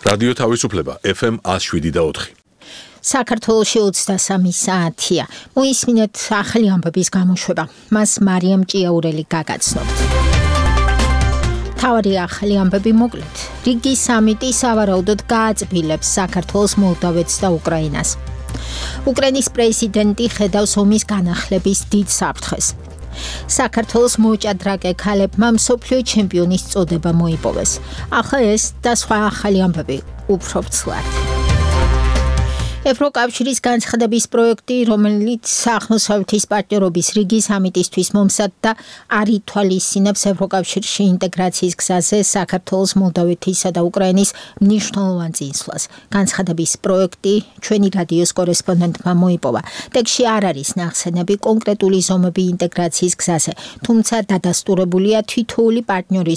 რადიო თავისუფლება FM 107.4. საქართველოში 23 საათია. მოისმინეთ ახალი ამბების გამოშვება. მას მარიამ ჭიაურელი გაგაცნობთ. თავარი ახალი ამბები მოკლედ. რიგის სამიტი სავარაუდოდ გააწბილებს საქართველოს, მოლდოვეთს და უკრაინას. უკრაინის პრეზიდენტი ხედავს ომის განახლების დიდ საფრთხეს. საქართველოს მოჭადრაკე ქალებმა მსოფლიო ჩემპიონის წოდება მოიპოვეს. ახლა ეს და სხვა ახალი ამბები უფრო ცვლად. ევროკავშირის განცხადების პროექტი, რომელიც აღმოსავლეთის პარტნიორობის რიგის სამიტისთვის მომზადდა, არ ითვალისწინებს ევროკავშირში ინტეგრაციის გზაზე საქართველოს, მოლდოვეთისა და უკრაინის მნიშვნელოვან წინსვლას. განცხადების პროექტი ჩვენი რადიოს კორესპონდენტმა მოიპოვა. ტექსტში არ არის ნახსენები კონკრეტული ზომები ინტეგრაციის გზაზე, თუმცა დადასტურებულია თითოეული პარტნიორის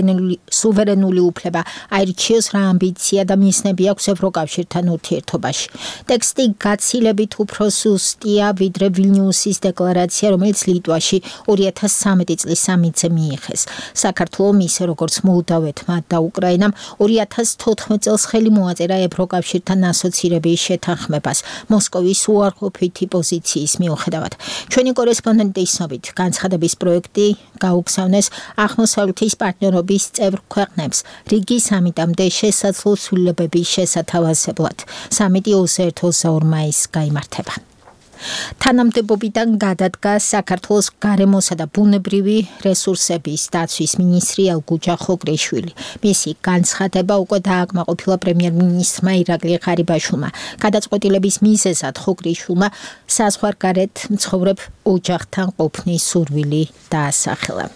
სუვერენული უფლება აირჩიოს რა ამბიცია და მიზნები აქვს ევროკავშირთან ურთიერთობაში. ტექსტი გაცილებით უფრო სუსტია ვიდრე ვილნიუსის დეკლარაცია, რომელიც ლიტვაში 2013 წლის სამიტზე მიიღეს. საქართველომ ისე როგორც მოლდოვეთმა და უკრაინამ 2014 წელს ხელი მოაწერა ევროკავშირთან ასოცირების შეთანხმებას მოსკოვის უარყოფითი პოზიციის მიუხედავად. ჩვენი კორესპონდენტის ცნობით, განცხადების პროექტი გაუგზავნეს აღმოსავლეთის პარტნიორობის წევრ ქვეყნებს რიგის სამიტამდე შესაძლო ცვლილებების შესათავაზებლად. სამიტი 22 მაისს გაიმართება. თანამდებობიდან გადადგა საქართველოს გარემოსა და ბუნებრივი რესურსების დაცვის მინისტრი ელგუჯა ხოგრიშვილი. მისი განცხადება უკვე დააკმაყოფილა პრემიერ-მინისტრმა ირაკლი ღარიბაშვილმა. გადაწყვეტილების მიზეზად ხოგრიშვილმა საზღვარგარეთ მცხოვრებ ოჯახთან ყოფნის სურვილი დაასახელა.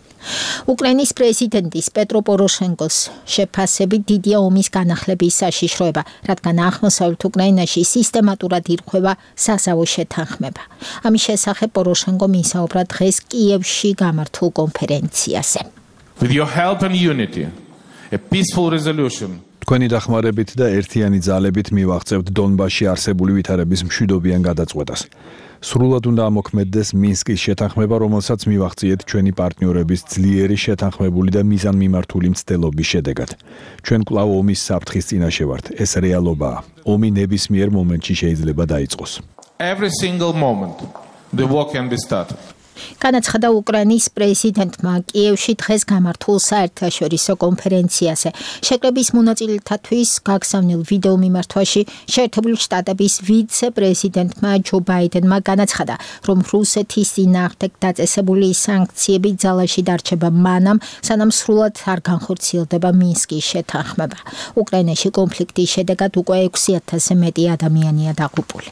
უკრაინის პრეზიდენტის პეტრო პოროშენკოს შეფასებით დიდია ომის განახლების საშიშროება, რადგან აღმოსავლეთ უკრაინაში სისტემატურად ირღვევა საზავო შეთანხმება. ამის შესახებ პოროშენკომ ისაუბრა დღეს კიევში გამართულ კონფერენციაზე. With your help and unity, a peaceful resolution. თქვენი დახმარებით და ერთიანი ძალებით მივაღწევთ დონბასში არსებული ვითარების მშვიდობიან გადაწყვეტას. სრულად უნდა ამოქმედდეს მინსკის შეთანხმება, რომელსაც მივაღწიეთ ჩვენი პარტნიორების ძლიერი შეთანხმებული და მიზანმიმართული მცდელობის შედეგად. ჩვენ კვლავ ომის საფრთხის წინაშე ვართ. ეს რეალობაა. ომი ნებისმიერ მომენტში შეიძლება დაიწყოს. Every single moment, the war can be started. განაცხადა უკრაინის პრეზიდენტმა კიევში დღეს გამართულ საერთაშორისო კონფერენციაზე. შეკრების მონაწილეთათვის გაგზავნილ ვიდეო მიმართვაში შეერთებული შტატების ვიცე-პრეზიდენტმა ჯო ბაიდენმა განაცხადა, რომ რუსეთის წინააღმდეგ დაწესებული სანქციები ძალაში დარჩება მანამ, სანამ სრულად არ განხორციელდება მინსკის შეთანხმება. უკრაინაში კონფლიქტის შედეგად უკვე 6,000-ზე მეტი ადამიანია დაღუპული.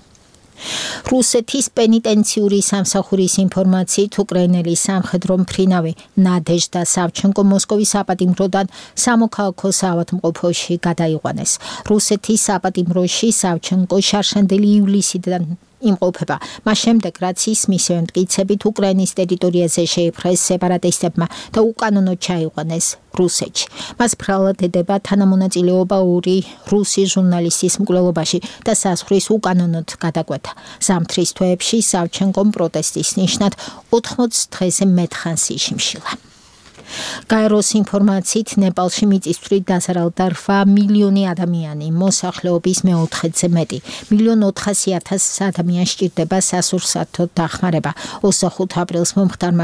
რუსეთის პენიტენციური სამსახურის ინფორმაციით უკრაინელი სამხედრო მფრინავი ნადეჟდა სავჩენკო მოსკოვის საპატიმროდან სამოქალაქო საავადმყოფოში გადაიყვანეს. რუსეთის საპატიმროში სავჩენკო შარშანდელი ივლისიდან იმყოფება. მას შემდეგ, რაც ის მისივე მტკიცებით უკრაინის ტერიტორიაზე შეიპყრეს სეპარატისტებმა და უკანონოდ ჩაიყვანეს რუსეთში. მას ბრალად ედება თანამონაწილეობა 2 რუსი ჟურნალისტის მკვლელობაში და საზღვრის უკანონოდ გადაკვეთა. ზამთრის თვეებში სავჩენკომ პროტესტის ნიშნად 80 დღეზე მეტხანს იშიმშილა. გაეროს ინფორმაციით ნეპალში მიწისძვრით დაზარალდა 8 მილიონი ადამიანი, მოსახლეობის მე-4-ზე მეტი. 1,400,000 ადამიანს სჭირდება სასურსათო დახმარება. 25 აპრილს მომხდარმა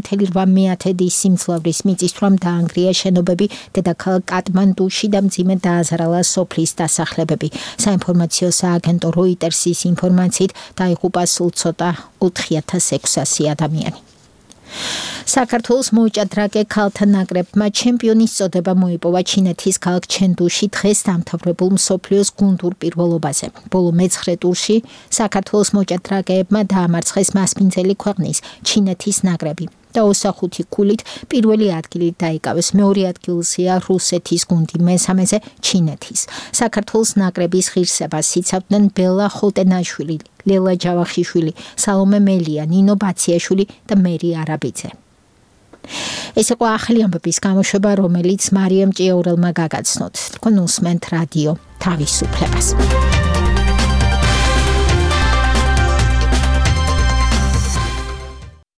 7,8 სიმძლავრის მიწისძვრამ დაანგრია შენობები დედაქალაქ კატმანდუში და მძიმე დააზარალა სოფლის დასახლებები. საინფორმაციო სააგენტო როიტერსის ინფორმაციით დაიღუპა სულ ცოტა 4,600 ადამიანი. საქართველოს მოჭადრაკე ქალთა ნაკრებმა ჩემპიონის წოდება მოიპოვა ჩინეთის ქალაქ ჩენდუში დღეს დამთავრებულ მსოფლიოს გუნდურ პირველობაზე. ბოლო მე-9 ტურში საქართველოს მოჭადრაკეებმა დაამარცხეს მასპინძელი ქვეყნის ჩინეთის ნაკრები და 25 ქულით პირველი ადგილი დაიკავეს. მეორე ადგილზეა რუსეთის გუნდი, მესამეზე ჩინეთის. საქართველოს ნაკრების ღირსებას იცავდნენ ბელა ხოტენაშვილი, ლელა ჯავახიშვილი, სალომე მელია, ნინო ბაციაშვილი და მერი არაბიძე. ეს იყო ახალი ამბების გამოშვება, რომელიც მარიამ ჭიაურელმა გაგაცნოთ. თქვენ უსმენთ რადიო თავისუფლებას.